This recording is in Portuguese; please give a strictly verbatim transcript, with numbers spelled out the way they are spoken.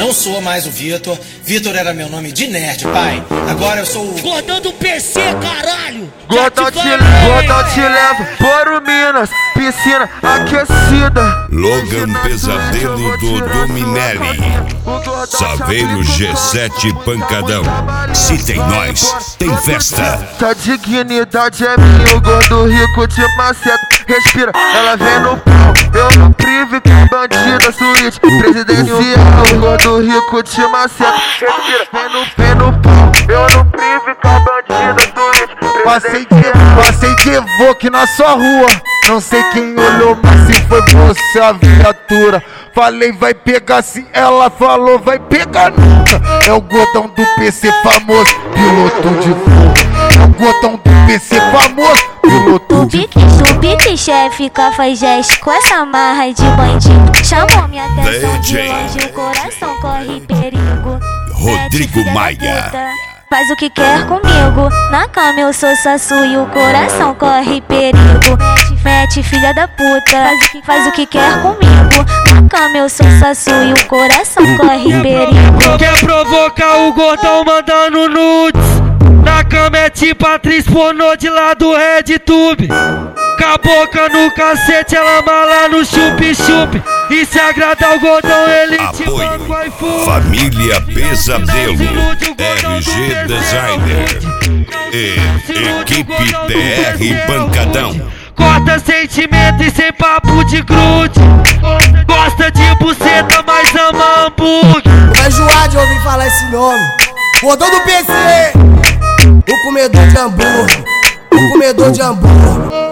Não sou mais o Vitor. Vitor era meu nome de nerd, pai. Agora eu sou o Gordão do P C, caralho. Gordão te, Gordão te leva para o Minas, piscina aquecida. Logan Pesadelo do Dominelli. Saveiro G sete Pancadão. Se tem nós, tem festa. Tua dignidade é minha, o gordo rico te maceta. Respira, ela vem no pau, eu no prive que bandida suíte presidencial. O gordo rico te maceta. Respira, vem no, vem no pau, eu no prive que bandida suíte. Passei de, passei de Vogue na sua rua. Não sei quem olhou, mas se foi você a viatura. Falei vai pegar, se ela falou vai pegar nunca. É o gordão do P C famoso, piloto de fogo. É o gordão do P C famoso, piloto de fogo. O pique chefe faz gesto com essa marra de bandido. Chamou minha atenção de longe, o coração corre perigo. Rodrigo Maia. Faz o que quer comigo, na cama eu sou sassu e o coração corre perigo. Mete, mete filha da puta, faz o, que, faz o que quer comigo, na cama eu sou sassu e o coração corre perigo. Quer provocar o gordão mandando nudes, na cama é tipo atriz pornô de lá do RedTube. Com a boca no cacete, ela mala no chup-chup. E se agradar o gordão, ele te manda o iPhone. Família Pesadelo, R G Designer e Equipe T R Pancadão. Corta sentimento e sem papo de grude. Gosta de buceta, mas ama hambúrguer. Tô enjoado de ouvir falar esse nome. Gordão do P C, o comedor de hambúrguer, o comedor de hambúrguer.